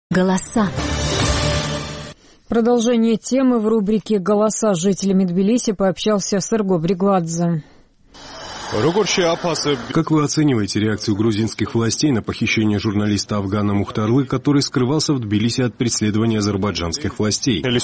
Голоса. Продолжение темы в рубрике «Голоса» с жителями Тбилиси пообщался Серго Бригвадзе. Как вы оцениваете реакцию грузинских властей на похищение журналиста Афгана Мухтарлы, который скрывался в Тбилиси от преследования азербайджанских властей? Вы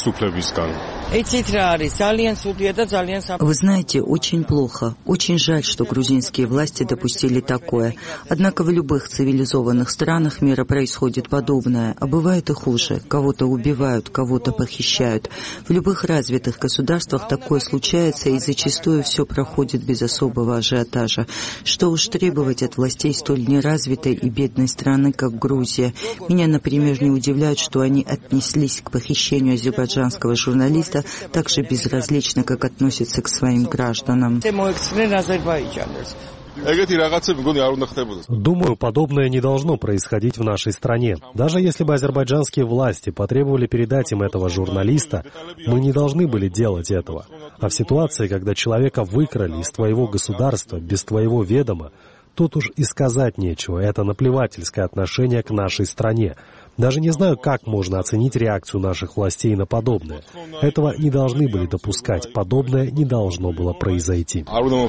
знаете, очень плохо. Очень жаль, что грузинские власти допустили такое. Однако в любых цивилизованных странах мира происходит подобное. А бывает и хуже. Кого-то убивают, кого-то похищают. В любых развитых государствах такое случается, и зачастую все проходит без особого ажиотажа. Что уж требовать от властей столь неразвитой и бедной страны, как Грузия. Меня, например, не удивляет, что они отнеслись к похищению азербайджанского журналиста так же безразлично, как относятся к своим гражданам. Думаю, подобное не должно происходить в нашей стране. Даже если бы азербайджанские власти потребовали передать им этого журналиста, мы не должны были делать этого. А в ситуации, когда человека выкрали из твоего государства, без твоего ведома, тут уж и сказать нечего. Это наплевательское отношение к нашей стране. Даже не знаю, как можно оценить реакцию наших властей на подобное. Этого не должны были допускать. Подобное не должно было произойти.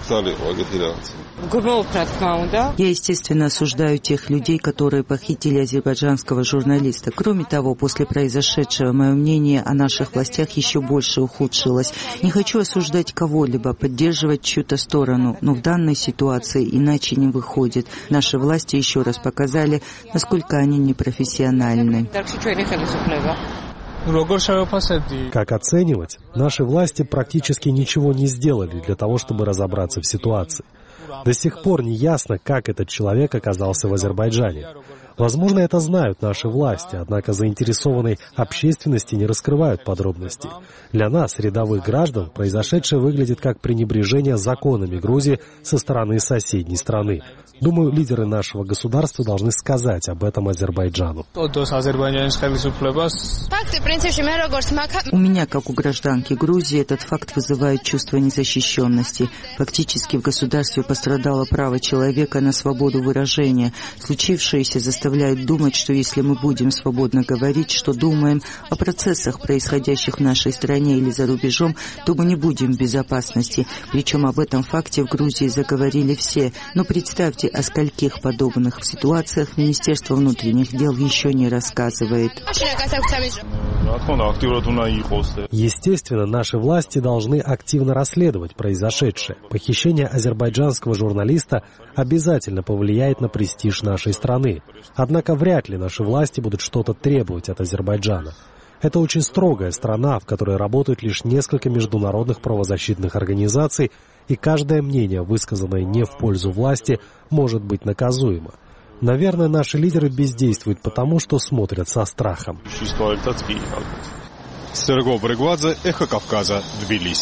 Я, естественно, осуждаю тех людей, которые похитили азербайджанского журналиста. Кроме того, после произошедшего, мое мнение о наших властях еще больше ухудшилось. Не хочу осуждать кого-либо, поддерживать чью-то сторону, но в данной ситуации иначе не выходит. Наши власти еще раз показали, насколько они непрофессиональны. Как оценивать? Наши власти практически ничего не сделали для того, чтобы разобраться в ситуации. До сих пор не ясно, как этот человек оказался в Азербайджане. Возможно, это знают наши власти, однако заинтересованной общественности не раскрывают подробности. Для нас, рядовых граждан, произошедшее выглядит как пренебрежение законами Грузии со стороны соседней страны. Думаю, лидеры нашего государства должны сказать об этом Азербайджану. У меня, как у гражданки Грузии, этот факт вызывает чувство незащищенности. Фактически в государстве пострадало право человека на свободу выражения. Случившееся заставляет думать, что если мы будем свободно говорить, что думаем о процессах, происходящих в нашей стране или за рубежом, то мы не будем в безопасности. Причем об этом факте в Грузии заговорили все. Но представьте, о скольких подобных ситуациях Министерство внутренних дел еще не рассказывает. Естественно, наши власти должны активно расследовать произошедшее. Похищение азербайджанского журналиста обязательно повлияет на престиж нашей страны. Однако вряд ли наши власти будут что-то требовать от Азербайджана. Это очень строгая страна, в которой работают лишь несколько международных правозащитных организаций, и каждое мнение, высказанное не в пользу власти, может быть наказуемо. Наверное, наши лидеры бездействуют потому, что смотрят со страхом. Серго Бригвадзе, Эхо Кавказа, Тбилиси.